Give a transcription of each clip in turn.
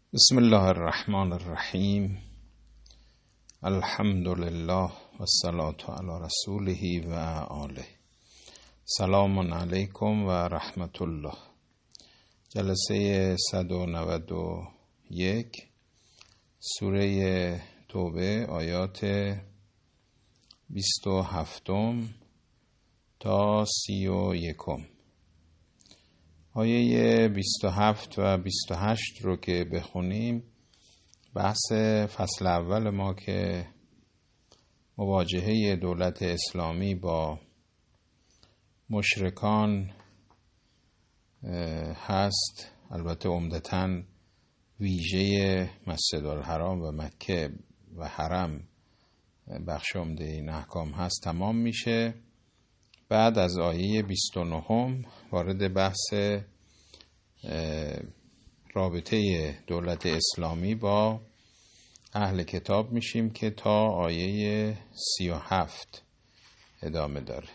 بسم الله الرحمن الرحیم. الحمد لله و الصلاة علی رسوله و آله. سلام علیکم و رحمت الله. جلسه 191 سوره توبه آیات 27 تا 31. آیه 27 و 28 رو که بخونیم بحث فصل اول ما که مواجهه دولت اسلامی با مشرکان هست. البته عمدتاً ویژه مسجدالحرام و مکه و حرم بخش عمده این احکام هست تمام میشه. بعد از آیه 29 وارد بحث رابطه دولت اسلامی با اهل کتاب میشیم که تا آیه 37 ادامه داره.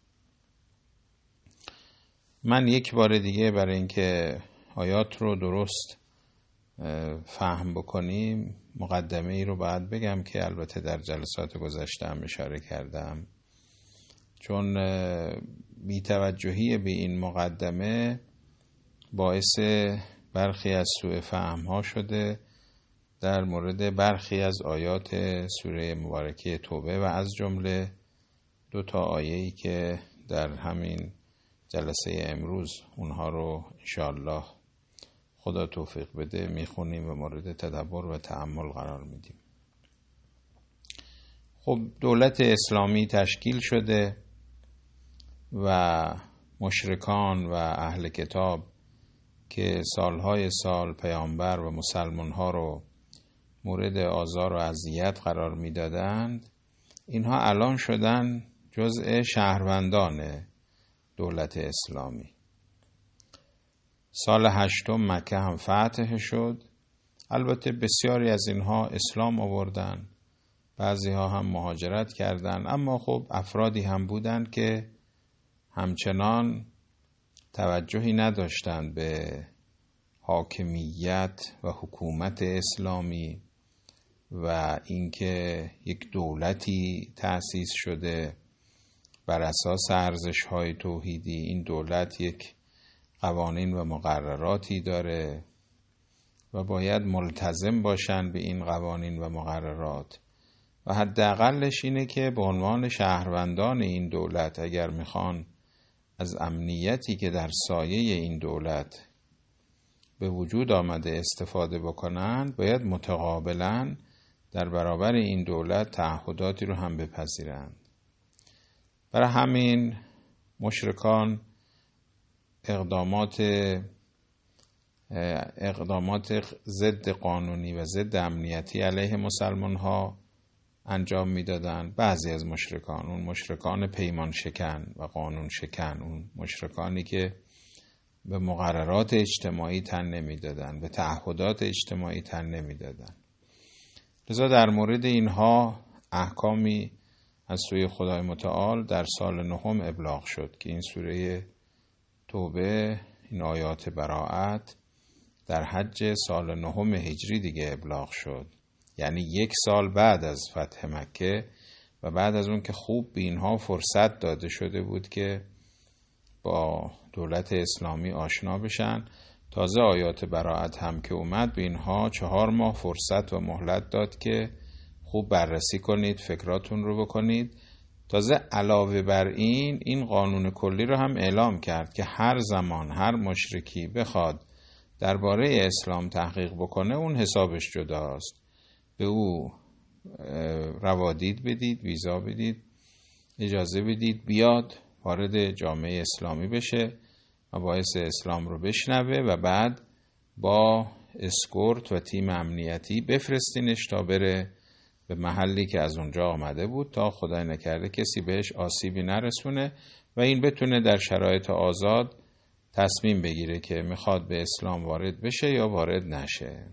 من یک بار دیگه برای اینکه آیات رو درست فهم بکنیم مقدمه ای رو باید بگم که البته در جلسات گذشته هم اشاره کردم، چون بی‌توجهی به این مقدمه باعث برخی از سوء فهم ها شده در مورد برخی از آیات سوره مبارکه توبه و از جمله 2 آیه‌ای که در همین جلسه امروز اونها رو انشاءالله خدا توفیق بده میخونیم و مورد تدبر و تأمل قرار میدیم. خب دولت اسلامی تشکیل شده و مشرکان و اهل کتاب که سالهای سال پیامبر و مسلمانها رو مورد آزار و اذیت قرار میدادند، اینها الان شدن جزء شهروندان دولت اسلامی. سال 8 مکه هم فتح شد. البته بسیاری از اینها اسلام آوردن، بعضی ها هم مهاجرت کردند، اما خب افرادی هم بودند که همچنان توجهی نداشتند به حاکمیت و حکومت اسلامی و اینکه یک دولتی تأسیس شده بر اساس ارزش‌های توحیدی. این دولت یک قوانین و مقرراتی داره و باید ملتزم باشن به این قوانین و مقررات و حداقلش اینه که به عنوان شهروندان این دولت اگر میخوان از امنیتی که در سایه این دولت به وجود آمده استفاده بکنند باید متقابلاً در برابر این دولت تعهداتی رو هم بپذیرند. برای همین مشرکان اقدامات ضد قانونی و ضد امنیتی علیه مسلمان ها انجام میدادند. بعضی از مشرکان، اون مشرکان پیمان شکن و قانون شکن، اون مشرکانی که به مقررات اجتماعی تن نمیدادن، به تعهدات اجتماعی تن نمیدادن. لذا در مورد اینها احکامی از سوی خدای متعال در سال 9 ابلاغ شد که این سوره توبه، این آیات براءت در حج سال 9 هجری دیگه ابلاغ شد، یعنی 1 سال بعد از فتح مکه و بعد از اون که خوب به اینها فرصت داده شده بود که با دولت اسلامی آشنا بشن. تازه آیات براءت هم که اومد به اینها 4 ماه فرصت و مهلت داد که خوب بررسی کنید، فکراتون رو بکنید. تازه علاوه بر این قانون کلی رو هم اعلام کرد که هر زمان هر مشرکی بخواد درباره اسلام تحقیق بکنه اون حسابش جداست، به او روادید بدید، ویزا بدید، اجازه بدید بیاد وارد جامعه اسلامی بشه و باعث اسلام رو بشنوه و بعد با اسکورت و تیم امنیتی بفرستینش تا بره به محلی که از اونجا آمده بود تا خدای نکرده کسی بهش آسیبی نرسونه و این بتونه در شرایط آزاد تصمیم بگیره که میخواد به اسلام وارد بشه یا وارد نشه.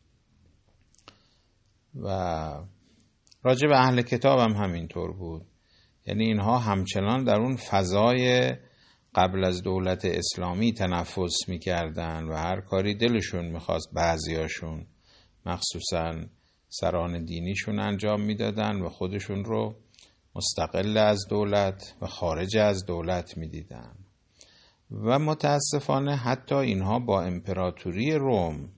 و راجع به اهل کتاب هم همینطور بود، یعنی اینها همچنان در اون فضای قبل از دولت اسلامی تنفس میکردن و هر کاری دلشون میخواست بعضیاشون مخصوصا سران دینیشون انجام میدادن و خودشون رو مستقل از دولت و خارج از دولت میدیدن و متاسفانه حتی اینها با امپراتوری روم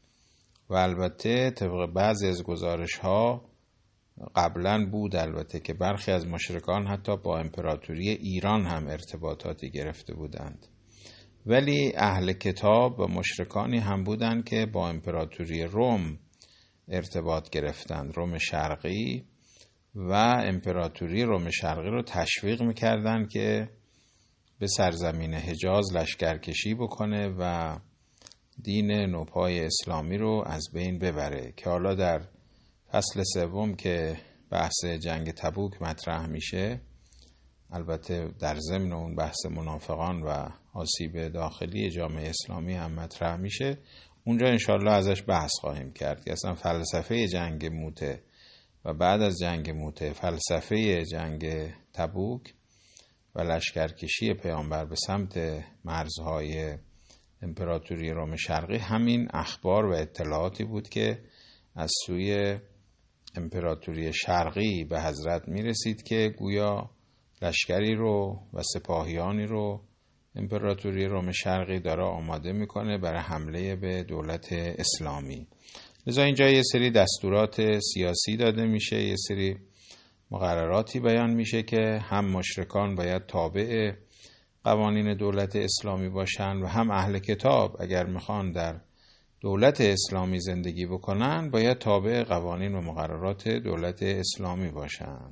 و البته طبق بعضی از گزارش‌ها قبلا بود البته که برخی از مشرکان حتی با امپراتوری ایران هم ارتباطاتی گرفته بودند، ولی اهل کتاب و مشرکانی هم بودند که با امپراتوری روم ارتباط گرفتند، روم شرقی، و امپراتوری روم شرقی رو تشویق میکردند که به سرزمین حجاز لشکرکشی بکنه و دین نوپای اسلامی رو از بین ببره، که حالا در فصل سوم که بحث جنگ تبوک مطرح میشه، البته در ضمن اون بحث منافقان و آسیب داخلی جامعه اسلامی هم مطرح میشه، اونجا انشالله ازش بحث خواهیم کرد که اصلا فلسفه جنگ موته و بعد از جنگ موته فلسفه جنگ تبوک و لشکرکشی پیامبر به سمت مرزهای امپراتوری روم شرقی همین اخبار و اطلاعاتی بود که از سوی امپراتوری شرقی به حضرت می رسید که گویا لشکری رو و سپاهیانی رو امپراتوری روم شرقی داره آماده میکنه برای حمله به دولت اسلامی. لذا اینجا یه سری دستورات سیاسی داده میشه، یه سری مقرراتی بیان میشه که هم مشرکان باید تابع قوانین دولت اسلامی باشن و هم اهل کتاب اگر میخوان در دولت اسلامی زندگی بکنن باید تابع قوانین و مقررات دولت اسلامی باشن.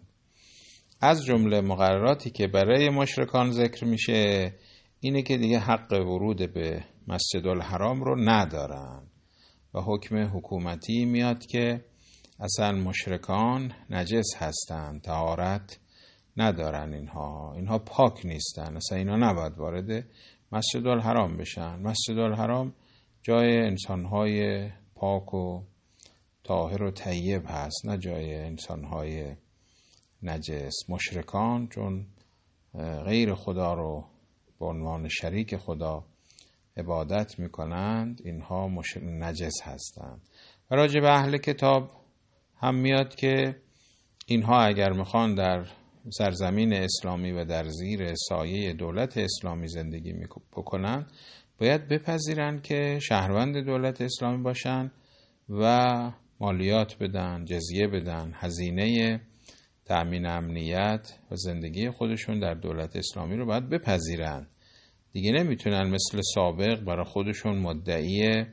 از جمله مقرراتی که برای مشرکان ذکر میشه اینه که دیگه حق ورود به مسجد الحرام رو ندارن و حکم حکومتی میاد که اصلا مشرکان نجس هستن، طهارت ندارن، اینها پاک نیستن، اصلا اینا نباید وارد مسجد الحرام بشن. مسجد الحرام جای انسانهای پاک و طاهر و طیب هست، نه جای انسانهای نجس. مشرکان چون غیر خدا رو به عنوان شریک خدا عبادت میکنند، اینها نجس هستند. و راجع به اهل کتاب هم میاد که اینها اگر میخوان در سرزمین اسلامی و در زیر سایه دولت اسلامی زندگی بکنن باید بپذیرن که شهروند دولت اسلامی باشن و مالیات بدن، جزیه بدن، هزینه تأمین امنیت و زندگی خودشون در دولت اسلامی رو باید بپذیرن. دیگه نمیتونن مثل سابق برای خودشون مدعی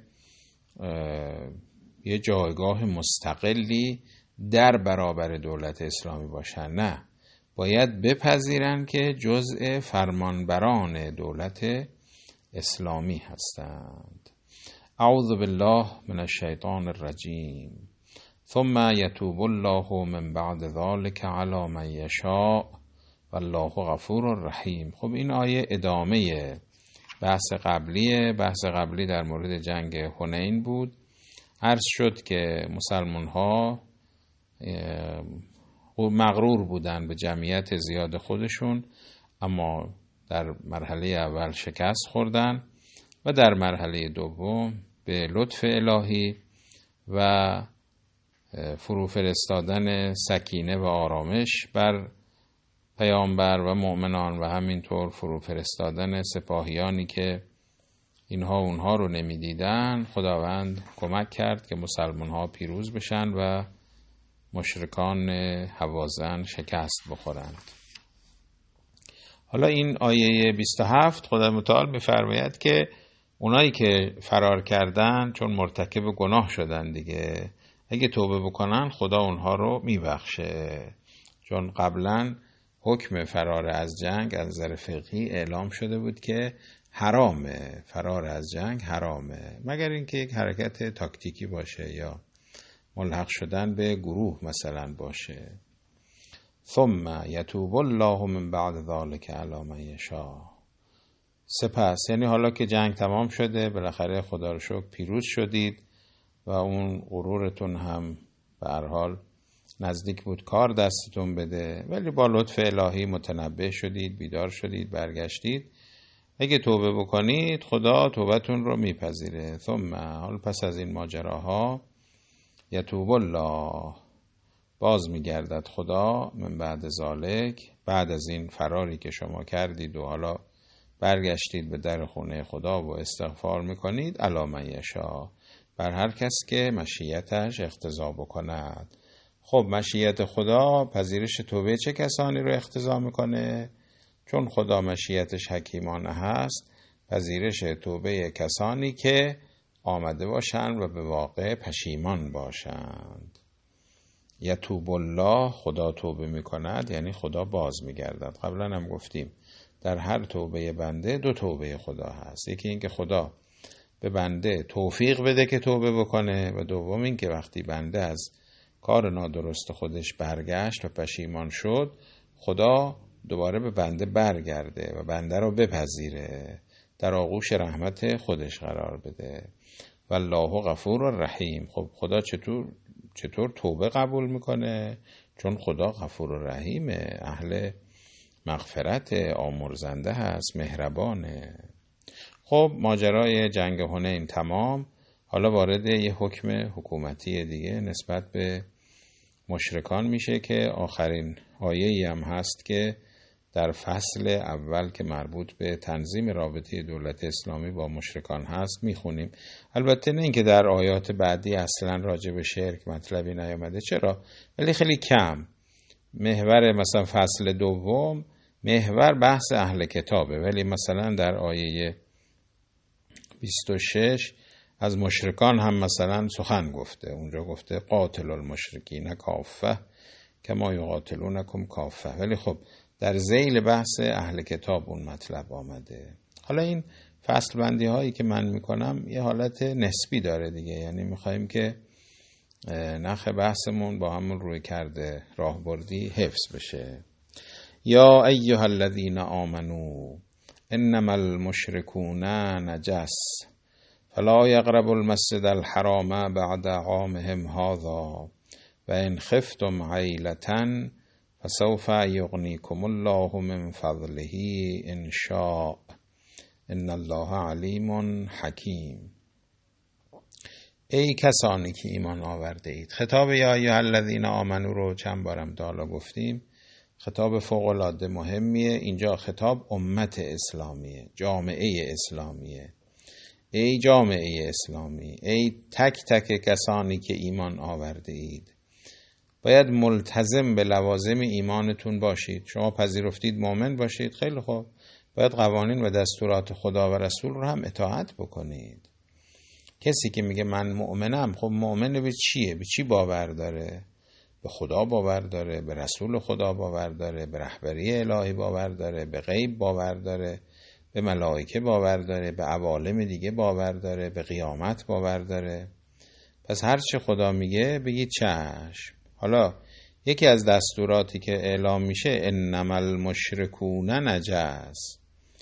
یه جایگاه مستقلی در برابر دولت اسلامی باشن، نه، باید بپذیرن که جزء فرمانبران دولت اسلامی هستند. اعوذ بالله من الشیطان الرجیم. ثم یتوب الله من بعد ذلك علی من یشاء والله غفور رحیم. خب این آیه ادامه بحث قبلی در مورد جنگ حنین بود. عرض شد که مسلمان ها مغرور بودن به جمعیت زیاد خودشون، اما در مرحله اول شکست خوردن و در مرحله دوم به لطف الهی و فرو فرستادن سکینه و آرامش بر پیامبر و مؤمنان و همینطور فرو فرستادن سپاهیانی که اینها اونها رو نمیدیدن، خداوند کمک کرد که مسلمان ها پیروز بشن و مشرکان هوازن شکست بخورند. حالا این آیه 27 خدا متعال می‌فرماید که اونایی که فرار کردن چون مرتکب گناه شدن دیگه، اگه توبه بکنن خدا اونها رو میبخشه، چون قبلا حکم فرار از جنگ از نظر فقهی اعلام شده بود که حرامه، فرار از جنگ حرامه، مگر اینکه یک حرکت تاکتیکی باشه یا ملحق شدن به گروه مثلا باشه. ثم یتوب الله من بعد ذلك علی من یشاء. سپس یعنی حالا که جنگ تمام شده، بالاخره خدا رو شکر پیروز شدید و اون غرورتون هم به هر حال نزدیک بود کار دستتون بده، ولی با لطف الهی متنبه شدید، بیدار شدید، برگشتید. اگه توبه بکنید خدا توبتون رو میپذیره. ثم، حال پس از این ماجراها، یتوب الله، باز میگردد خدا، من بعد ذالک، بعد از این فراری که شما کردید و حالا برگشتید به در خونه خدا و استغفار میکنید، علی من یشاء، بر هر کس که مشیتش اقتضا بکند. خب مشیت خدا پذیرش توبه چه کسانی رو اقتضا میکنه؟ چون خدا مشیتش حکیمانه هست، پذیرش توبه کسانی که آمده باشند و به واقع پشیمان باشند. یتوب الله، خدا توبه میکند، یعنی خدا باز میگردد. قبلا هم گفتیم در هر توبه بنده دو توبه خدا هست. یکی این که خدا به بنده توفیق بده که توبه بکنه، و دوم این که وقتی بنده از کار نادرست خودش برگشت و پشیمان شد، خدا دوباره به بنده برگرده و بنده رو بپذیره، در آغوش رحمت خودش قرار بده. والله غفور رحیم. خب خدا چطور توبه قبول میکنه؟ چون خدا غفور و رحیمه، اهل مغفرت، آمرزنده هست، مهربانه. خب ماجرای جنگ حنین تمام. حالا وارد یه حکم حکومتی دیگه نسبت به مشرکان میشه که آخرین آیه‌ای هم هست که در فصل اول که مربوط به تنظیم رابطه دولت اسلامی با مشرکان هست میخونیم. البته نه اینکه در آیات بعدی اصلا راجع به شرک مطلبی نیامده، چرا؟ ولی خیلی کم. محور مثلا فصل دوم محور بحث اهل کتابه، ولی مثلا در آیه 26 از مشرکان هم مثلا سخن گفته. اونجا گفته قاتل المشرکین کافه کما یقاتلونکم کافه، ولی خب در ذیل بحث اهل کتاب اون مطلب آمده. حالا این فصل بندی هایی که من میکنم یه حالت نسبی داره دیگه، یعنی میخواییم که نخ بحثمون با همون روی کرده راهبردی حفظ بشه. یا ایها الذین آمنو انما المشرکون نجس فلا یقربوا المسجد الحرام بعد عامهم هذا و ان خفتم عیلة فسوف یغنیکم الله من فضله ان شاء ان الله علیم حکیم. ای کسانی که ایمان آورده اید. خطاب یا ایها الذین آمنو رو چند بارم دالا گفتیم، خطاب فوق العاده مهمیه. اینجا خطاب امت اسلامیه، جامعه اسلامیه. ای جامعه اسلامی، ای تک تک کسانی که ایمان آورده اید، باید ملتزم به لوازم ایمانتون باشید. شما پذیرفتید مؤمن باشید، خیلی خوب، باید قوانین و دستورات خدا و رسول رو هم اطاعت بکنید. کسی که میگه من مؤمنم، خب مؤمن به چیه؟ به چی باور داره؟ به خدا باور داره، به رسول خدا باور داره، به رهبری الهی باور داره، به غیب باور داره، به ملائکه باور داره، به عوالم دیگه باور داره، به قیامت باور داره. پس هر چه خدا میگه بگید چشم. حالا یکی از دستوراتی که اعلام میشه انما المشرکون نجس،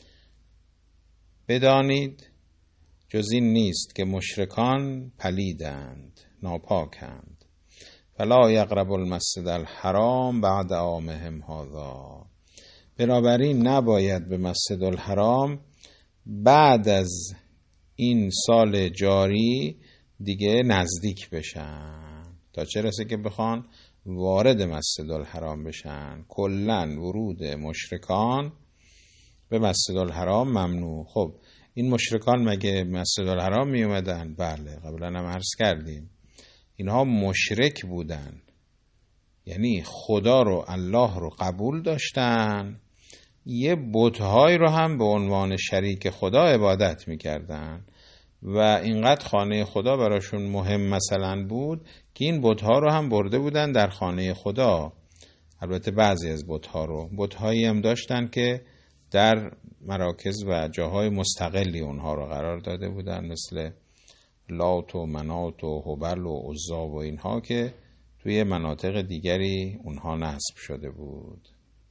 بدانید جز این نیست که مشرکان پلیدند، ناپاکند. فلا یقربوا المسجد الحرام بعد عامهم هذا، بنابراین نباید به مسجد الحرام بعد از این سال جاری دیگه نزدیک بشن. تا چه رسه که بخوان وارد مسجد الحرام بشن. کلن ورود مشرکان به مسجد الحرام ممنوع. خب این مشرکان مگه مسجد الحرام می اومدن؟ بله، قبلا هم عرض کردیم اینها مشرک بودن، یعنی خدا رو، الله رو قبول داشتن، یه بت‌های رو هم به عنوان شریک خدا عبادت می‌کردن و اینقدر خانه خدا براشون مهم مثلا بود که این بت‌ها رو هم برده بودن در خانه خدا. البته بعضی از بت‌هایی هم داشتن که در مراکز و جاهای مستقلی اونها رو قرار داده بودن، مثل لات و منات و هبل و عزا و اینها که توی مناطق دیگری اونها نصب شده بود.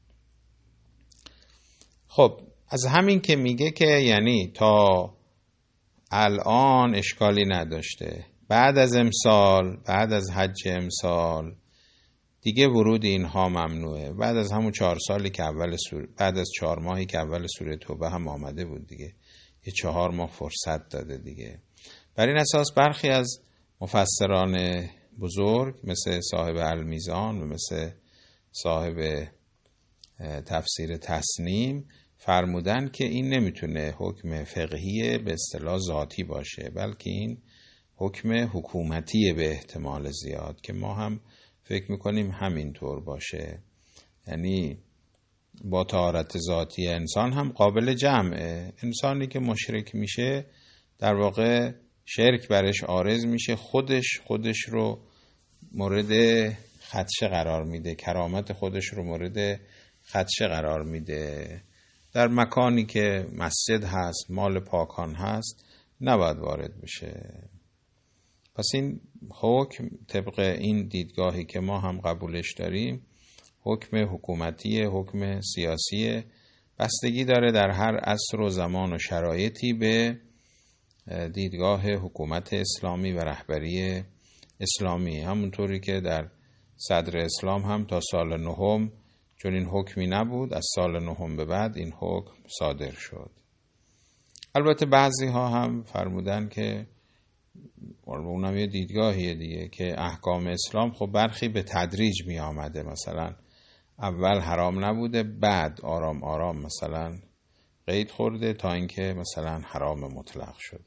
خب از همین که میگه که یعنی تا الان اشکالی نداشته، بعد از امسال، بعد از حج امسال دیگه ورود اینها ممنوعه. بعد از همون 4 سالی که بعد از 4 ماهی که اول سوره توبه هم آمده بود دیگه، یه 4 ماه فرصت داده دیگه. بر این اساس برخی از مفسران بزرگ مثل صاحب المیزان و مثل صاحب تفسیر تسنیم فرمودن که این نمیتونه حکم فقهی به اصطلاح ذاتی باشه، بلکه این حکم حکومتی به احتمال زیاد، که ما هم فکر میکنیم همینطور باشه. یعنی با طهارت ذاتی انسان هم قابل جمعه. انسانی که مشرک میشه در واقع شرک برش عارض میشه، خودش رو مورد خدشه قرار میده، کرامت خودش رو مورد خدشه قرار میده. در مکانی که مسجد هست، مال پاکان هست، نباید وارد بشه. پس این حکم طبق این دیدگاهی که ما هم قبولش داریم حکم حکومتی، حکم سیاسی، بستگی داره در هر عصر و زمان و شرایطی به دیدگاه حکومت اسلامی و رهبری اسلامی. همونطوری که در صدر اسلام هم تا سال 9 چون این حکمی نبود، از سال 9 به بعد این حکم صادر شد. البته بعضی ها هم فرمودن که اونم یه دیدگاهیه دیگه، که احکام اسلام خب برخی به تدریج می آمده، مثلا اول حرام نبوده، بعد آرام آرام مثلا قید خورده تا اینکه مثلا حرام مطلق شده.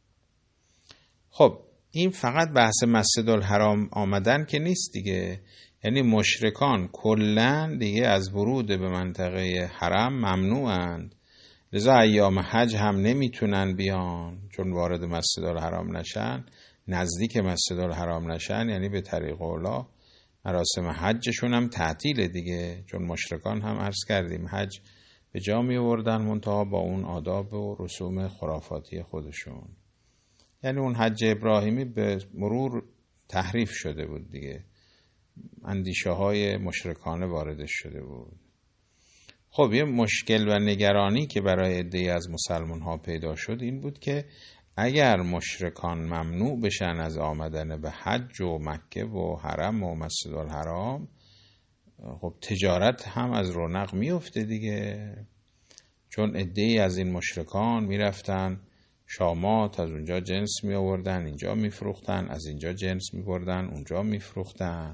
خب این فقط بحث مسجد الحرام آمدن که نیست دیگه، یعنی مشرکان کلن دیگه از ورود به منطقه حرم ممنوعند، لذا ایام حج هم نمیتونن بیان، چون وارد مسجد الحرام نشن، نزدیک مسجد الحرام نشن، یعنی به طریق اولا مراسم حجشون هم تعطیله دیگه، چون مشرکان هم عرض کردیم حج به جا می آوردن منتها با اون آداب و رسوم خرافاتی خودشون. یعنی اون حج ابراهیمی به مرور تحریف شده بود دیگه، اندیشه های مشرکانه واردش شده بود. خب یه مشکل و نگرانی که برای عده‌ای از مسلمان ها پیدا شد این بود که اگر مشرکان ممنوع بشن از آمدن به حج و مکه و حرم و مسجد الحرام، خب تجارت هم از رونق میفته دیگه، چون عده‌ای از این مشرکان میرفتن شامات، از اونجا جنس می آوردن اینجا میفروختن، از اینجا جنس می بردن اونجا میفروختن.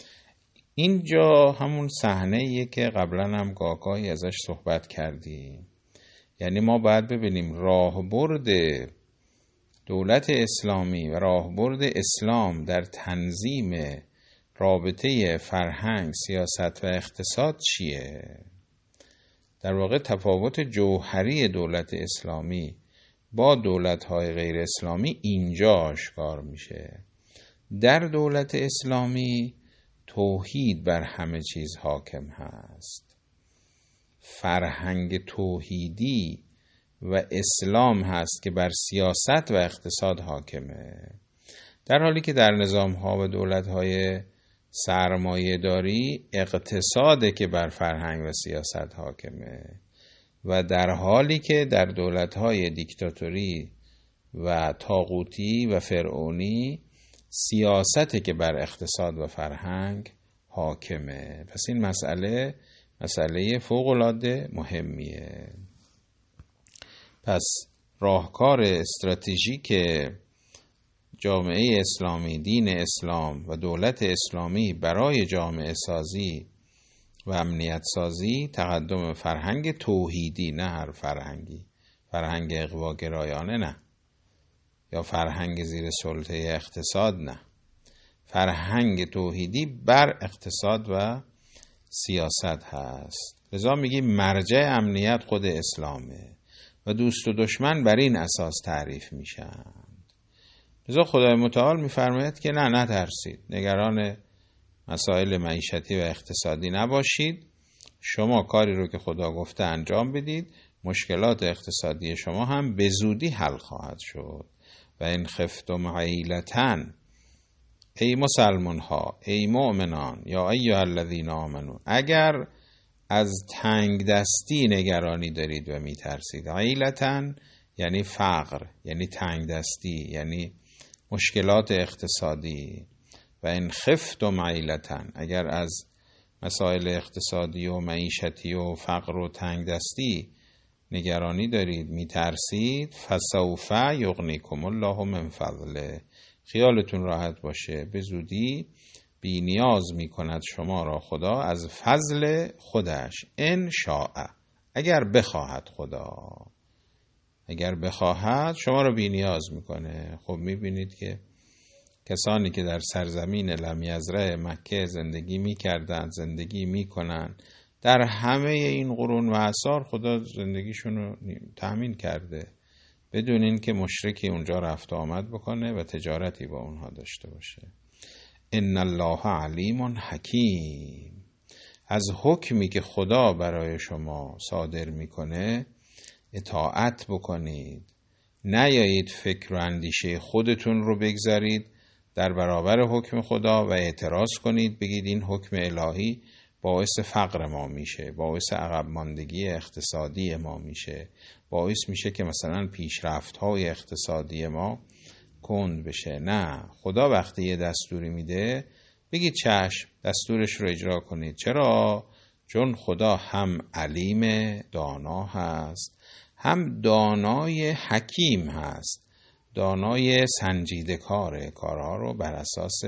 اینجا همون صحنه‌ایه که قبلا هم گاهی ازش صحبت کردیم. یعنی ما باید ببینیم راهبرد دولت اسلامی و راهبرد اسلام در تنظیم رابطه فرهنگ، سیاست و اقتصاد چیه؟ در واقع تفاوت جوهری دولت اسلامی با دولت‌های غیر اسلامی اینجا آشکار میشه. در دولت اسلامی توحید بر همه چیز حاکم هست، فرهنگ توحیدی و اسلام هست که بر سیاست و اقتصاد حاکمه، در حالی که در نظام‌ها و دولت‌های سرمایه‌داری اقتصاده که بر فرهنگ و سیاست حاکمه، و در حالی که در دولت‌های دیکتاتوری و طاغوتی و فرعونی سیاسته که بر اقتصاد و فرهنگ حاکمه. پس این مسئله فوق‌العاده مهمیه. پس راهکار استراتژیک جامعه اسلامی، دین اسلام و دولت اسلامی برای جامعه سازی و امنیت سازی تقدم فرهنگ توحیدی، نه هر فرهنگی، فرهنگ اغواگرایانه نه، یا فرهنگ زیر سلطه اقتصاد نه، فرهنگ توحیدی بر اقتصاد و سیاست هست. لذا میگیم مرجع امنیت خود اسلامه و دوست و دشمن بر این اساس تعریف میشن. لذا خدای متعال میفرماید که نه نترسید، نگران مسائل معیشتی و اقتصادی نباشید، شما کاری رو که خدا گفته انجام بدید، مشکلات اقتصادی شما هم به زودی حل خواهد شد. و این خفتم عیلتن، ای مسلمان ها، ای مؤمنان، یا ایها الذین آمنو، اگر از تنگ دستی نگرانی دارید و میترسید، عیلتن یعنی فقر، یعنی تنگ دستی، یعنی مشکلات اقتصادی، و ان خفتم عیلة، اگر از مسائل اقتصادی و معیشتی و فقر و تنگ دستی نگرانی دارید، میترسید، فسوف یغنیکم الله من فضله، خیالتون راحت باشه، به زودی بی نیاز میکند شما را خدا از فضل خودش، ان شاء، اگر بخواهد خدا، اگر بخواهد شما را بی نیاز میکنه. خب میبینید که کسانی که در سرزمین لم یزرع مکه زندگی میکردند، زندگی میکنند، در همه این قرون و اعصار خدا زندگیشون رو تأمین کرده بدون این که مشرکی اونجا رفت و آمد بکنه و تجارتی با اونها داشته باشه. ان الله علیم حکیم، از حکمی که خدا برای شما صادر میکنه اطاعت بکنید، نیایید فکر و اندیشه خودتون رو بگذارید در برابر حکم خدا و اعتراض کنید، بگید این حکم الهی باعث فقر ما میشه، باعث عقب ماندگی اقتصادی ما میشه، باعث میشه که مثلا پیشرفت‌های اقتصادی ما کند بشه. نه، خدا وقتی یه دستوری میده بگید چشم، دستورش رو اجرا کنید. چرا؟ چون خدا هم علیم دانا هست، هم دانای حکیم هست، دانای سنجیده کاره، کارها رو بر اساس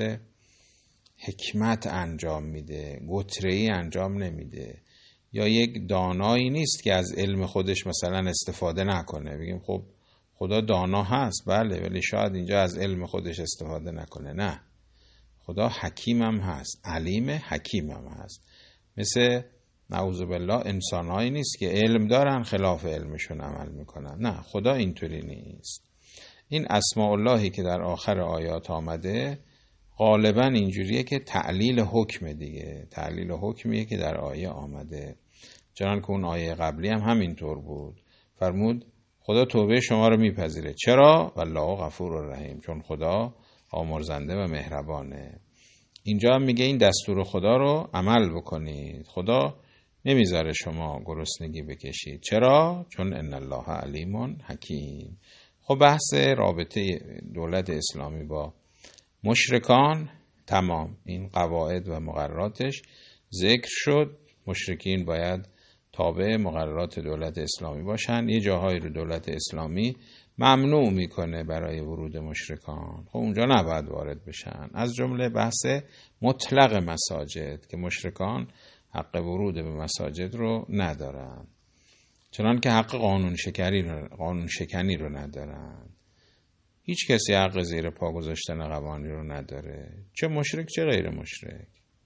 حکمت انجام میده، گتره‌ای انجام نمیده. یا یک دانایی نیست که از علم خودش مثلا استفاده نکنه، بگیم خب خدا دانا هست بله، ولی شاید اینجا از علم خودش استفاده نکنه. نه، خدا حکیم هم هست، علیم حکیم هم هست. مثل نعوذ بالله انسانهایی نیست که علم دارن خلاف علمشون عمل میکنن. نه، خدا اینطوری نیست. این اسماء اللهی که در آخر آیات آمده غالبا اینجوریه که تعلیل حکم دیگه، تعلیل حکمیه که در آیه آمده. چنان که اون آیه قبلی هم همینطور بود، فرمود خدا توبه شما رو میپذیره. چرا؟ والله غفور رحیم، چون خدا آمرزنده و مهربانه. اینجا هم میگه این دستور خدا رو عمل بکنید، خدا نمیذاره شما گرسنگی بکشید. چرا؟ چون ان الله علیم حکیم. خب بحث رابطه دولت اسلامی با مشرکان تمام، این قواعد و مقرراتش ذکر شد. مشرکین باید تابع مقررات دولت اسلامی باشن. یه جاهایی رو دولت اسلامی ممنوع میکنه برای ورود مشرکان، خب اونجا نباید وارد بشن، از جمله بحث مطلق مساجد که مشرکان حق ورود به مساجد رو ندارن، چنان که حق قانون شکنی رو ندارن. هیچ کسی حق زیر پا گذاشتن قوانین رو نداره، چه مشرک چه غیر مشرک.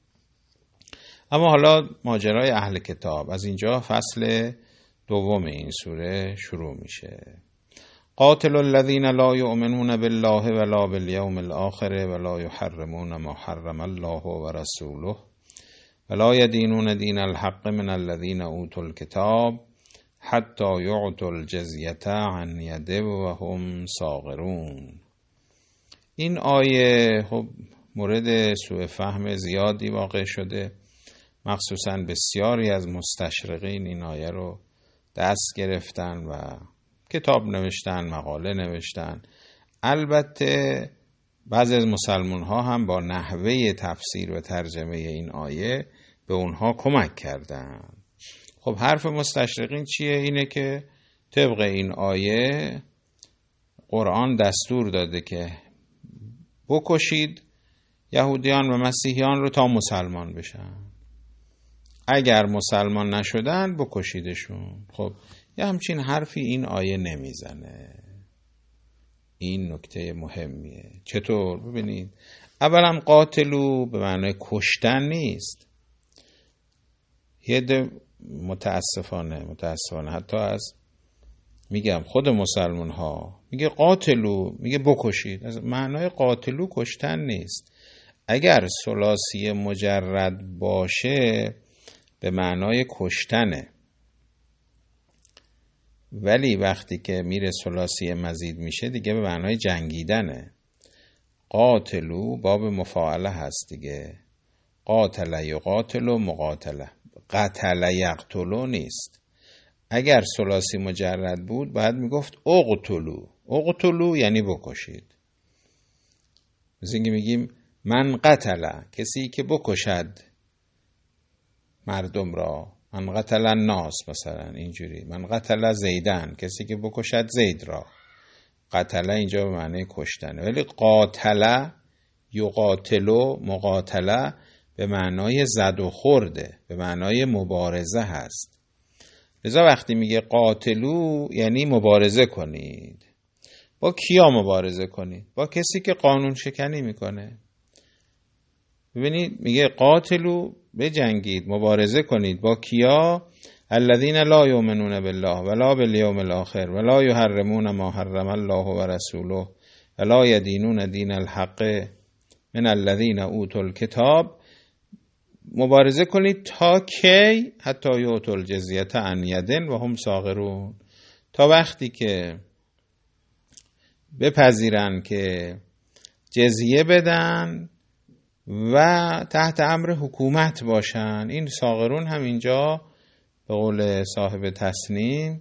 اما حالا ماجرای اهل کتاب، از اینجا فصل دوم این سوره شروع میشه. قاتل الذین لا یؤمنون بالله ولا بالیوم الاخر ولا یحرمون ما حرم الله ورسوله ولا یدینون دین الحق من الذین اوتوا الکتاب حتی یعطوا الجزیة عن ید وهم صاغرون. این آیه خب مورد سوء فهم زیادی واقع شده، مخصوصا بسیاری از مستشرقین این آیه رو دست گرفتن و کتاب نوشتن، مقاله نوشتن. البته بعضی از مسلمان ها هم با نحوه تفسیر و ترجمه این آیه به اونها کمک کردن. خب حرف مستشرقین چیه؟ اینه که طبق این آیه قرآن دستور داده که بکشید یهودیان و مسیحیان رو تا مسلمان بشن، اگر مسلمان نشدن بکشیدشون. خب یه همچین حرفی این آیه نمیزنه. این نکته مهمیه. چطور؟ ببینید، اولا قاتلو به معنای کشتن نیست. یه ده متاسفانه حتی از میگم خود مسلمان ها میگه قاتلو، میگه بکشید. از معنای قاتلو کشتن نیست. اگر ثلاثی مجرد باشه به معنای کشتنه، ولی وقتی که میره ثلاثی مزید میشه دیگه به معنای جنگیدنه. قاتلو باب مفاعله هست دیگه، قاتل یقاتلو مقاتله، قتل یقتلو نیست. اگر ثلاثی مجرد بود باید میگفت اقتلو. اقتلو یعنی بکشید. مثل اینکه میگیم من قتل، کسی که بکشد مردم را، من قتل الناس مثلا اینجوری، من قتل زیدن، کسی که بکشد زید را. قتل اینجا به معنی کشتن، ولی قاتل یقاتلو مقاتله به معنای زد و خورده، به معنای مبارزه هست. لذا وقتی میگه قاتلو یعنی مبارزه کنید. با کیا مبارزه کنید؟ با کسی که قانون شکنی میکنه. ببینید میگه قاتلو بجنگید، مبارزه کنید. با کیا؟ الذین لا یؤمنون بالله ولا بالیوم الاخر ولا یحرمون ما حرم الله و رسوله ولا یدینون دین الحق من الذین اوتوا الکتاب. مبارزه کنید تا کی؟ حتی یؤتوا الجزیة عن ید و هم صاغرون، تا وقتی که بپذیرن که جزیه بدن و تحت امر حکومت باشن. این صاغرون هم اینجا به قول صاحب تصنیم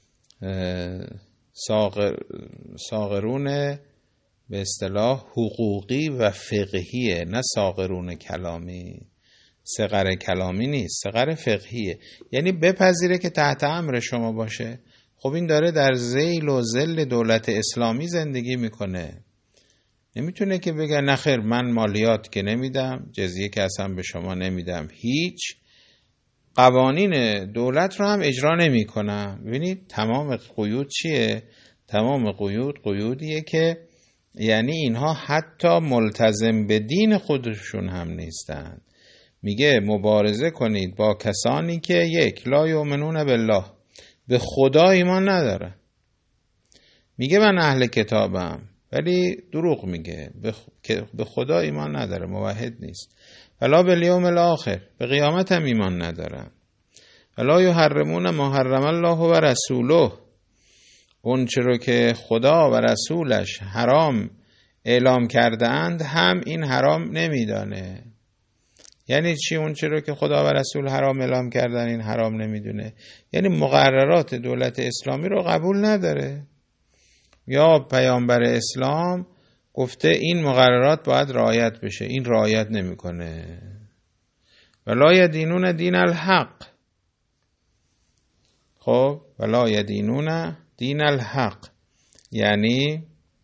صاغرون به اصطلاح حقوقی و فقهیه، نه صاغرون کلامی. صغر کلامی نیست، صغر فقهیه، یعنی بپذیره که تحت امر شما باشه. خب این داره در ذیل و ذل دولت اسلامی زندگی میکنه، نمیتونه که بگه نخیر من مالیات که نمیدم، جزیه که اصلا به شما نمیدم، هیچ قوانین دولت رو هم اجرا نمی کنم. ببینید تمام قیود چیه؟ تمام قیودیه که یعنی اینها حتی ملتزم به دین خودشون هم نیستن. میگه مبارزه کنید با کسانی که یک لا یؤمنون بالله، به خدا ایمان نداره. میگه من اهل کتابم ولی دروغ میگه، به خدا ایمان نداره، موحد نیست. ولا بالیوم الاخر، به قیامت هم ایمان ندارن. ولا یحرمون ما حرم الله و رسوله، اون چرا که خدا و رسولش حرام اعلام کرده اند هم این حرام نمیدانه. یعنی چی اون چرا که خدا و رسول حرام اعلام کردن این حرام نمیدونه؟ یعنی مقررات دولت اسلامی رو قبول نداره، یا پیامبر اسلام گفته این مقررات باید رعایت بشه، این رعایت نمیکنه. ولا یدینون دین الحق. خب ولا یدینون دین الحق یعنی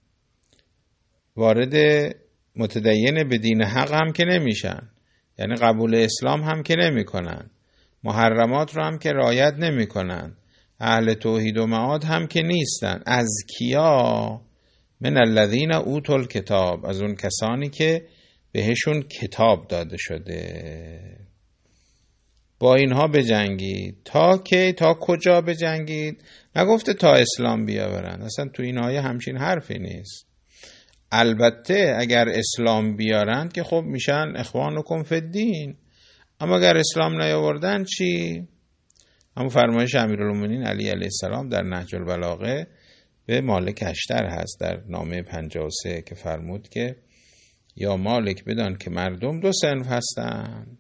وارد متدین به دین حق هم که نمیشن، یعنی قبول اسلام هم که نمیکنن، محرمات رو هم که رعایت نمیکنن، اهل توحید و معاد هم که نیستن. از کیا؟ من الذین اوتوا الکتاب، از اون کسانی که بهشون کتاب داده شده. با اینها بجنگید. تا کی؟ تا کجا بجنگید؟ نگفته تا اسلام بیاورن، اصلا تو این آیه همچین حرفی نیست. البته اگر اسلام بیارند که خب میشن اخوانکم فی الدین، اما اگر اسلام نیاوردن چی؟ همون فرمایش امیرالمومنین علی علیه السلام در نهج البلاغه به مالک اشتر هست در نامه 53 که فرمود که یا مالک بدان که مردم دو صنف هستند،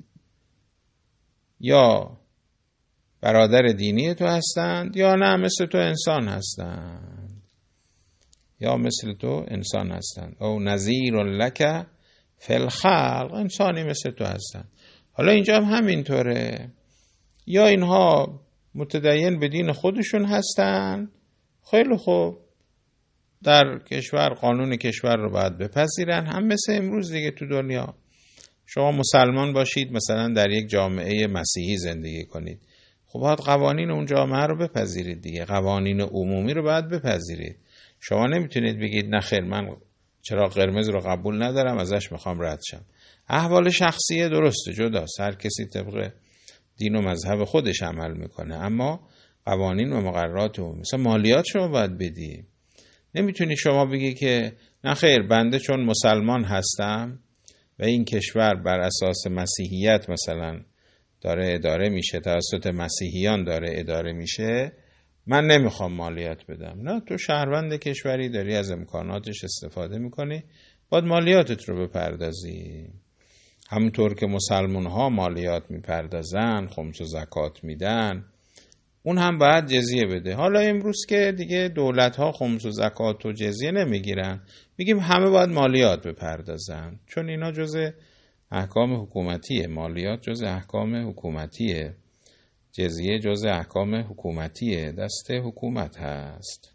یا برادر دینی تو هستند یا نه مثل تو انسان هستند، یا مثل تو انسان هستند، او نذیر لک فی الخلق، انسانی مثل تو هستند. حالا اینجا هم همینطوره، یا اینها متدین به دین خودشون هستن، خیلی خوب، در کشور قانون کشور رو باید بپذیرن، هم مثل امروز دیگه تو دنیا. شما مسلمان باشید مثلا در یک جامعه مسیحی زندگی کنید، خب باید قوانین اون جامعه رو بپذیرید دیگه، قوانین عمومی رو باید بپذیرید. شما نمیتونید بگید نخیر من چراغ قرمز رو قبول ندارم ازش میخوام رد شم. احوال شخصیه درسته، جداست، هر کسی طبق دین و مذهب خودش عمل میکنه، اما قوانین و مقررات عمومی مثلا مالیات شما باید بدی. نمیتونی شما بگی که نخیر بنده چون مسلمان هستم و این کشور بر اساس مسیحیت مثلا داره اداره میشه، توسط مسیحیان داره اداره میشه، من نمیخوام مالیات بدم. نه، تو شهروند کشوری داری از امکاناتش استفاده میکنی، باید مالیاتت رو بپردازی. همونطور که مسلمان ها مالیات میپردازن، خمس و زکات میدن، اون هم باید جزیه بده. حالا امروز که دیگه دولت‌ها خمس و زکات و جزیه نمیگیرن، میگیم همه باید مالیات بپردازن، چون اینا جزء احکام حکومتیه. مالیات جزء احکام حکومتیه، جزیه جزء احکام حکومتیه، دست حکومت هست.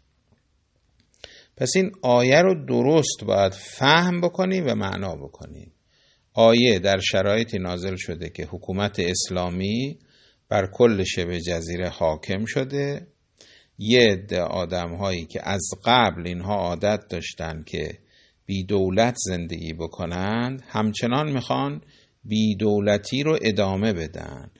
پس این آیه رو درست باید فهم بکنیم و معنا بکنیم. آیه در شرایطی نازل شده که حکومت اسلامی بر کل شبه جزیره حاکم شده. یه عده آدم هایی که از قبل اینها عادت داشتن که بی دولت زندگی بکنند، همچنان میخوان بی دولتی رو ادامه بدن،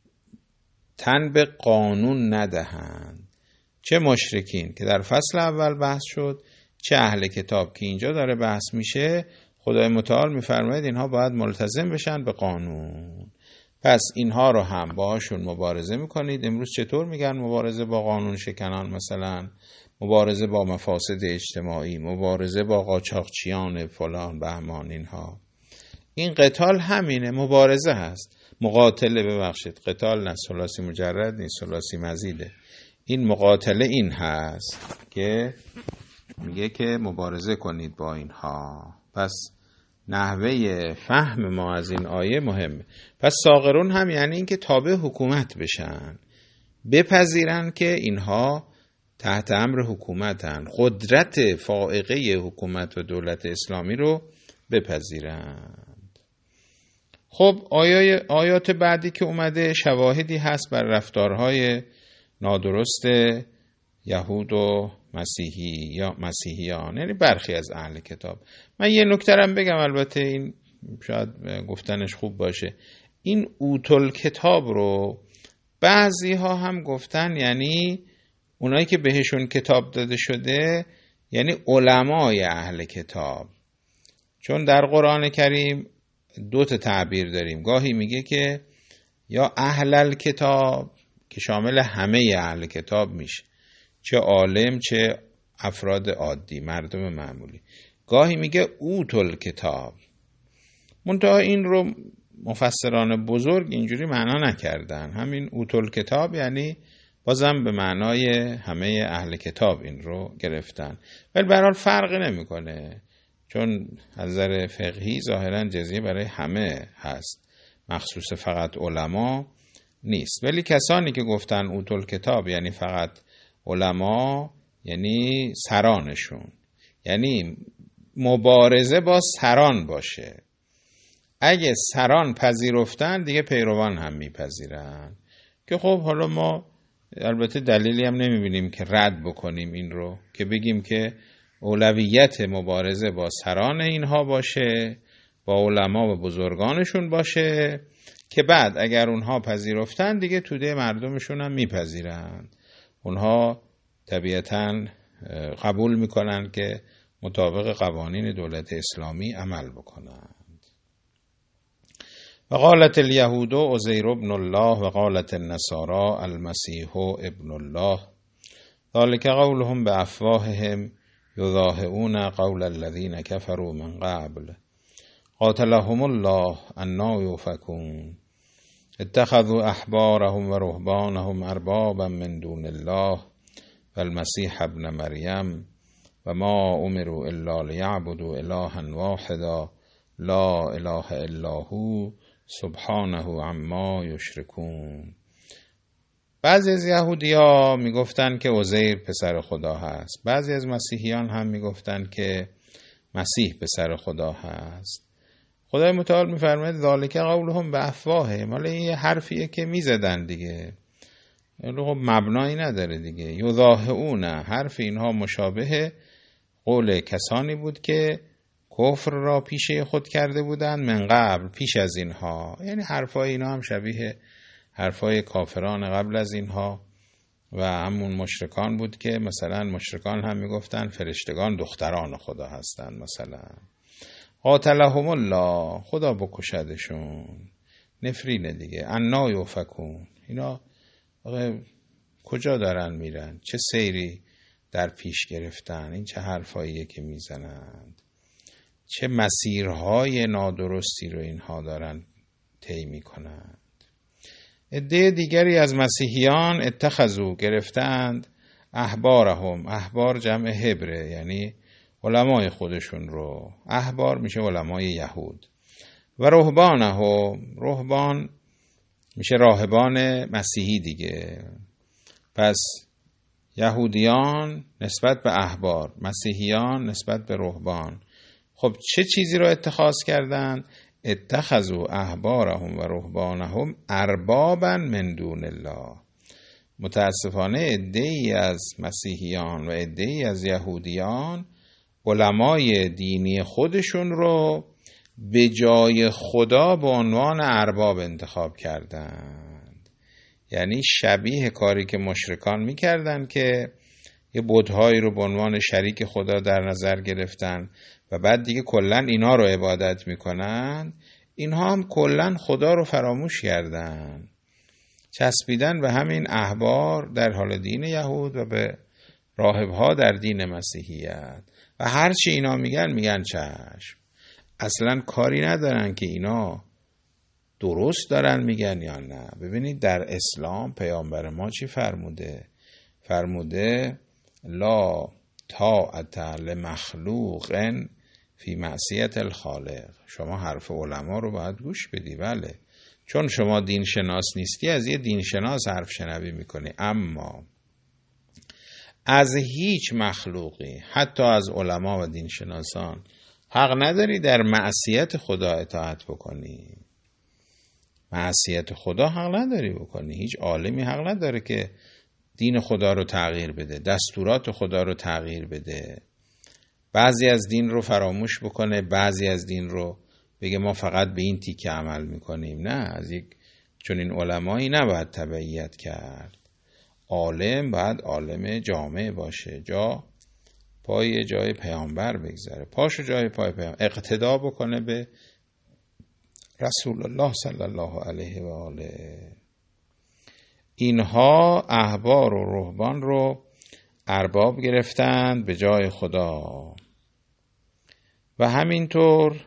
تن به قانون ندهند. چه مشرکین که در فصل اول بحث شد، چه اهل کتاب که اینجا داره بحث میشه، خدای متعال میفرماید اینها باید ملتزم بشن به قانون. پس اینها رو هم باهاشون مبارزه میکنید. امروز چطور میگن مبارزه با قانون شکنان؟ مثلا مبارزه با مفاسد اجتماعی، مبارزه با قاچاقچیان فلان بهمان. اینها، این قتال همینه، مبارزه هست. مقاتله، ببخشید قتال نه، ثلاثی مجرد نیست، ثلاثی مزیده. این مقاتله این هست که میگه که مبارزه کنید با اینها. پس نحوه فهم ما از این آیه مهمه. پس ساغرون هم یعنی این که تابع حکومت بشن، بپذیرن که اینها تحت امر حکومتن، قدرت فائقه حکومت و دولت اسلامی رو بپذیرند. خب آیات بعدی که اومده شواهدی هست بر رفتارهای نادرست یهود و مسیحیان، یعنی برخی از اهل کتاب. من یه نکته‌ام بگم، البته این شاید گفتنش خوب باشه. این اوتل کتاب رو بعضی ها هم گفتن یعنی اونایی که بهشون کتاب داده شده، یعنی علمای اهل کتاب. چون در قرآن کریم دو تا تعبیر داریم، گاهی میگه که یا اهل الکتاب که شامل همه اهل کتاب میشه، چه عالم چه افراد عادی، مردم معمولی. گاهی میگه اوتل کتاب. منتها این رو مفسران بزرگ اینجوری معنا نکردن. همین اوتل کتاب یعنی بازم به معنای همه اهل کتاب این رو گرفتن، ولی به هر حال فرقی نمیکنه، چون از نظر فقهی ظاهرا جزیه برای همه هست، مخصوص فقط علما نیست. ولی کسانی که گفتن اوتل کتاب یعنی فقط علما، یعنی سرانشون، یعنی مبارزه با سران باشه. اگه سران پذیرفتن دیگه پیروان هم میپذیرن، که خب حالا ما البته دلیلی هم نمیبینیم که رد بکنیم این رو، که بگیم که اولویت مبارزه با سران اینها باشه، با علما و بزرگانشون باشه، که بعد اگر اونها پذیرفتن دیگه توده مردمشون هم میپذیرن. اونها طبیعتاً قبول میکنن که مطابق قوانین دولت اسلامی عمل بکنند. و قالت الیهود عزیر ابن الله و قالت النصارى المسیح ابن الله ذلك قولهم بافواههم یضاهئون قول الذین کفروا من قبل قاتلهم الله انا یؤفکون اتخذوا احبارهم و رهبانهم اربابا من دون الله و المسیح ابن مریم و ما امروا الا لیعبدوا الها واحدا لا اله الا هو سبحانه عما یشرکون. بعضی از یهودی‌ها میگفتن که عزیر پسر خدا هست، بعضی از مسیحیان هم میگفتن که مسیح پسر خدا هست. خدای متعال میفرماید ذالک قولهم بافواههم. حالا این یه حرفیه که میزدن دیگه، مبنایی نداره دیگه. یضاهئون، حرف اینها مشابه قول کسانی بود که کفر را پیشه خود کرده بودند من قبل، پیش از اینها. یعنی حرفای اینا هم شبیه حرفای کافران قبل از اینها و همون مشرکان بود که مثلا مشرکان هم میگفتن فرشتگان دختران خدا هستند. مثلا قاتلهم الله، خدا بکشدشون. نفرینه دیگه. انا یؤفکون. اینا کجا دارن میرن؟ چه سیری در پیش گرفتن؟ این چه حرفاییه که میزنند؟ چه مسیرهای نادرستی رو اینها دارن طی میکنند؟ عده دیگری از مسیحیان اتخذوا گرفتند احبارهم، احبار جمع حبره یعنی علمای خودشون رو، احبار میشه علمای یهود، و رهبانهم، رهبان میشه راهبان مسیحی دیگه. پس یهودیان نسبت به احبار، مسیحیان نسبت به رهبان. خب چه چیزی رو اتخاذ کردند؟ اتخذوا احبارهم و رهبانهم اربابا من دون الله. متاسفانه عده‌ای از مسیحیان و عده‌ای از یهودیان علمای دینی خودشون رو به جای خدا به عنوان ارباب انتخاب کردند. یعنی شبیه کاری که مشرکان میکردن که یه بت‌هایی رو به عنوان شریک خدا در نظر گرفتن و بعد دیگه کلن اینا رو عبادت میکنن، اینها هم کلن خدا رو فراموش کردن، چسبیدن به همین احبار در حال دین یهود و به راهبها در دین مسیحیت و هرچی اینا میگن چشم. اصلا کاری ندارن که اینا درست دارن میگن یا نه. ببینید در اسلام پیامبر ما چی فرموده؟ فرموده لا طاعت لمخلوق فی معصیت الخالق. شما حرف علما رو باید گوش بدی، بله، چون شما دین شناس نیستی از یه دین شناس حرف شنوی میکنی، اما از هیچ مخلوقی حتی از علما و دین شناسان حق نداری در معصیت خدا اطاعت بکنی. معصیت خدا حق نداری بکنی. هیچ عالمی حق نداره که دین خدا رو تغییر بده، دستورات خدا رو تغییر بده، بعضی از دین رو فراموش بکنه، بعضی از دین رو بگه ما فقط به این تیکه عمل میکنیم. نه، از یک چون این علمایی نباید تبعیت کرد. عالم باید عالم جامع باشه، پای جای پیامبر بگذاره، پاشو جای پای پیامبر، اقتدا بکنه به رسول الله صلی الله علیه و آله. اینها احبار و رهبان رو ارباب گرفتند به جای خدا و همینطور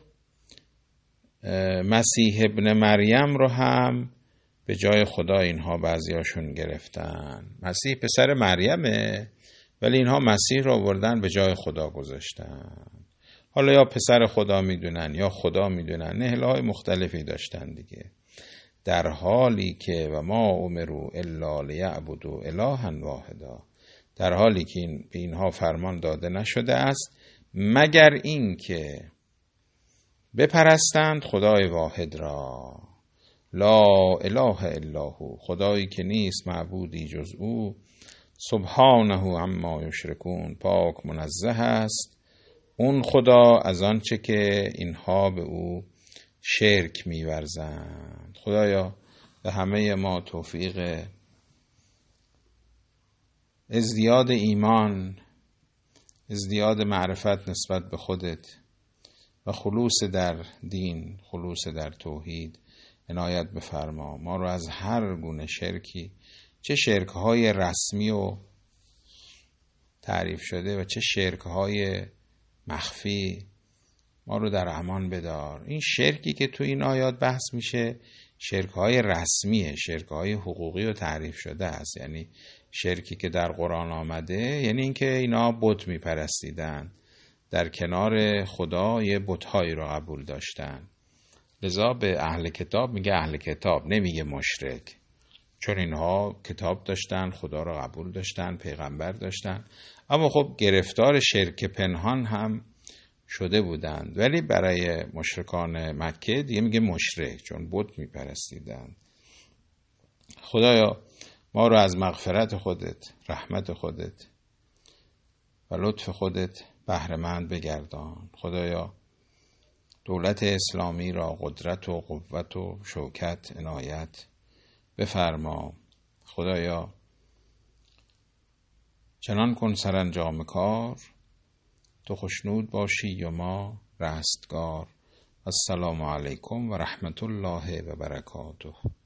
مسیح ابن مریم رو هم به جای خدا اینها بعضیاشون گرفتن. مسیح پسر مریمه ولی اینها مسیح رو آوردن به جای خدا گذاشتن. حالا یا پسر خدا میدونن یا خدا میدونن، نهلهای مختلفی داشتن دیگه، در حالی که و ما امروا الا لیعبدوا الها واحدا، در حالی که به اینها فرمان داده نشده است مگر این که بپرستند خدای واحد را، لا اله الا هو، خدایی که نیست معبودی جز او، سبحانه عما یشرکون، پاک منزه است اون خدا از آنچه که اینها به او شرک می‌ورزند. خدایا به همه ما توفیق ازدیاد ایمان، ازدیاد معرفت نسبت به خودت و خلوص در دین، خلوص در توحید عنایت بفرما. ما رو از هر گونه شرکی، چه شرک‌های رسمی و تعریف شده و چه شرک‌های مخفی، ما رو در امان بدار. این شرکی که تو این آیات بحث میشه شرک‌های رسمیه، شرک‌های حقوقی و تعریف شده است. یعنی شرکی که در قرآن آمده یعنی اینکه اینا بت میپرستیدن، در کنار خدا یه بت‌هایی رو قبول داشتن. لذا به اهل کتاب میگه اهل کتاب، نمیگه مشرک، چون اینها کتاب داشتن، خدا رو قبول داشتن، پیغمبر داشتن، اما خب گرفتار شرک پنهان هم شده بودند. ولی برای مشرکان مکه دیگه میگه مشرک، چون بت میپرستیدند. خدایا ما رو از مغفرت خودت، رحمت خودت و لطف خودت بهره‌مند بگردان. خدایا دولت اسلامی را قدرت و قوت و شوکت عنایت بفرما. خدایا چنان کن سرانجام کار تو خوشنود باشی و ما رستگار. السلام علیکم و رحمت الله و برکاته.